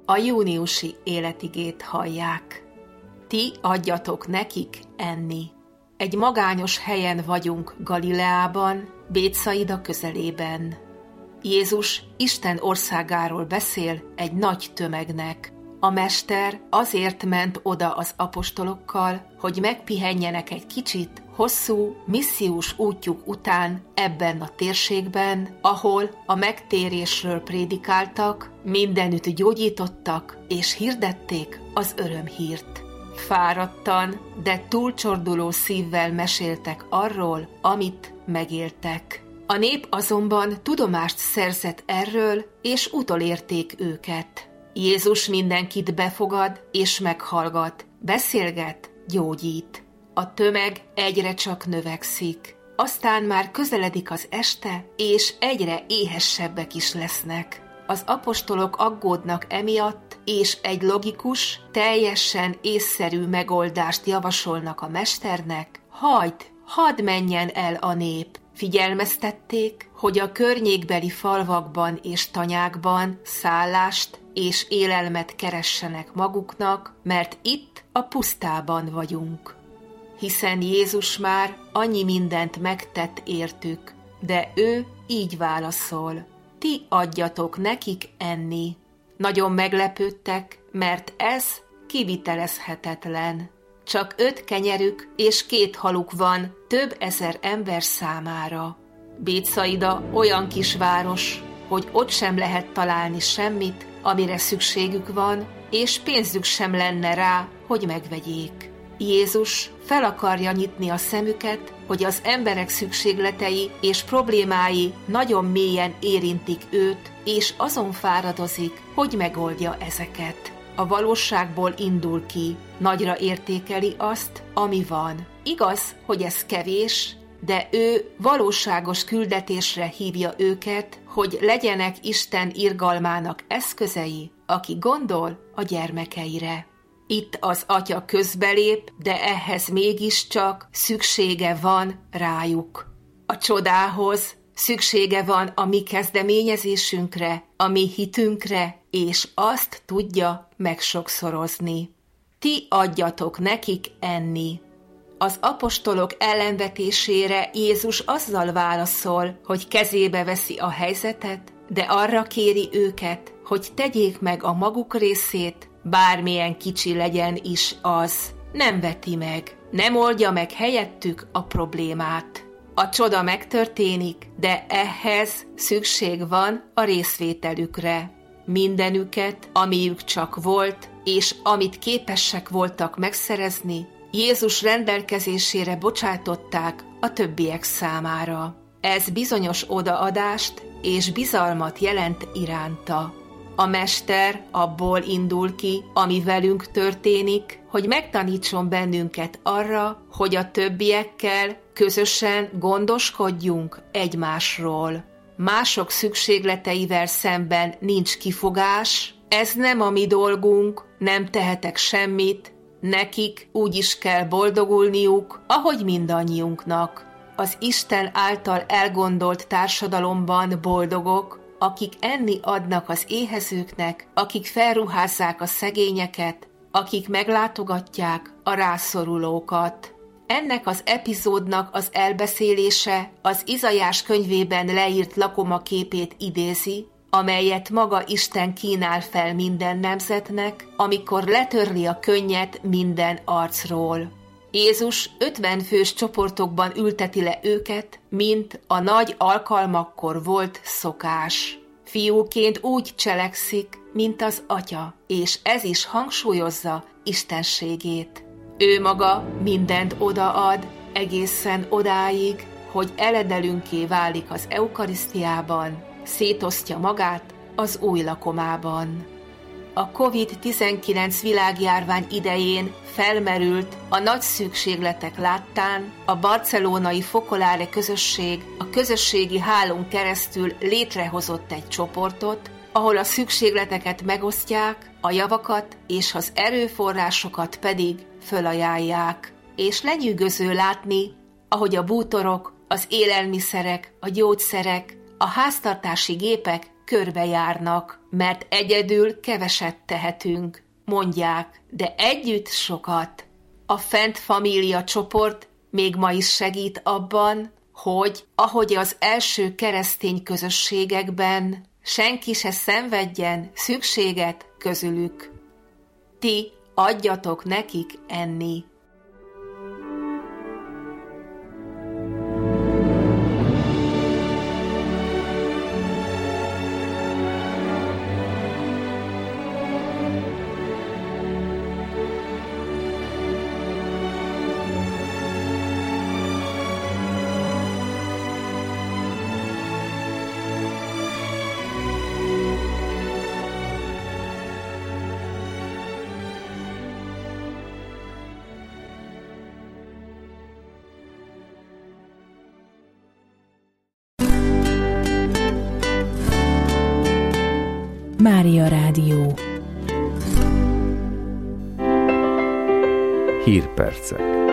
a júniusi életigét hallják. Ti adjatok nekik enni. Egy magányos helyen vagyunk Galileában, Bétsaida közelében. Jézus Isten országáról beszél egy nagy tömegnek. A mester azért ment oda az apostolokkal, hogy megpihenjenek egy kicsit hosszú, missziós útjuk után ebben a térségben, ahol a megtérésről prédikáltak, mindenütt gyógyítottak és hirdették az örömhírt. Fáradtan, de túlcsorduló szívvel meséltek arról, amit megéltek. A nép azonban tudomást szerzett erről, és utolérték őket. Jézus mindenkit befogad és meghallgat, beszélget, gyógyít. A tömeg egyre csak növekszik. Aztán már közeledik az este, és egyre éhessebbek is lesznek. Az apostolok aggódnak emiatt, és egy logikus, teljesen észszerű megoldást javasolnak a mesternek. Hadd menjen el a nép! Figyelmeztették, hogy a környékbeli falvakban és tanyákban szállást és élelmet keressenek maguknak, mert itt a pusztában vagyunk. Hiszen Jézus már annyi mindent megtett értük, de ő így válaszol: ti adjatok nekik enni. Nagyon meglepődtek, mert ez kivitelezhetetlen. Csak 5 kenyerük és 2 haluk van több ezer ember számára. Bétsaida olyan kis város, hogy ott sem lehet találni semmit, amire szükségük van, és pénzük sem lenne rá, hogy megvegyék. Jézus fel akarja nyitni a szemüket, hogy az emberek szükségletei és problémái nagyon mélyen érintik őt, és azon fáradozik, hogy megoldja ezeket. A valóságból indul ki, nagyra értékeli azt, ami van. Igaz, hogy ez kevés, de ő valóságos küldetésre hívja őket, hogy legyenek Isten irgalmának eszközei, aki gondol a gyermekeire. Itt az atya közbelép, de ehhez mégiscsak szüksége van rájuk. A csodához szüksége van a mi kezdeményezésünkre, a mi hitünkre, és azt tudja megsokszorozni. Ti adjatok nekik enni. Az apostolok ellenvetésére Jézus azzal válaszol, hogy kezébe veszi a helyzetet, de arra kéri őket, hogy tegyék meg a maguk részét, bármilyen kicsi legyen is az. Nem veti meg, nem oldja meg helyettük a problémát. A csoda megtörténik, de ehhez szükség van a részvételükre. Mindenüket, amiük csak volt, és amit képesek voltak megszerezni, Jézus rendelkezésére bocsátották a többiek számára. Ez bizonyos odaadást és bizalmat jelent iránta. A mester abból indul ki, ami velünk történik, hogy megtanítson bennünket arra, hogy a többiekkel közösen gondoskodjunk egymásról. Mások szükségleteivel szemben nincs kifogás, ez nem a mi dolgunk, nem tehetek semmit, nekik úgy is kell boldogulniuk, ahogy mindannyiunknak. Az Isten által elgondolt társadalomban boldogok, akik enni adnak az éhezőknek, akik felruházzák a szegényeket, akik meglátogatják a rászorulókat. Ennek az epizódnak az elbeszélése az Izaiás könyvében leírt lakomaképét idézi, amelyet maga Isten kínál fel minden nemzetnek, amikor letörli a könnyet minden arcról. Jézus 50 fős csoportokban ülteti le őket, mint a nagy alkalmakkor volt szokás. Fiúként úgy cselekszik, mint az atya, és ez is hangsúlyozza istenségét. Ő maga mindent odaad, egészen odáig, hogy eledelünké válik az eukarisztiában, szétosztja magát az új lakomában. A COVID-19 világjárvány idején felmerült a nagy szükségletek láttán a barcelonai Focolare közösség a közösségi hálón keresztül létrehozott egy csoportot, ahol a szükségleteket megosztják, a javakat és az erőforrásokat pedig fölajánlják. És lenyűgöző látni, ahogy a bútorok, az élelmiszerek, a gyógyszerek, a háztartási gépek körbejárnak, mert egyedül keveset tehetünk, mondják, de együtt sokat. A Fent Família csoport még ma is segít abban, hogy, ahogy az első keresztény közösségekben, senki se szenvedjen szükséget közülük. Ti adjatok nekik enni. Mária Rádió. Hírpercek.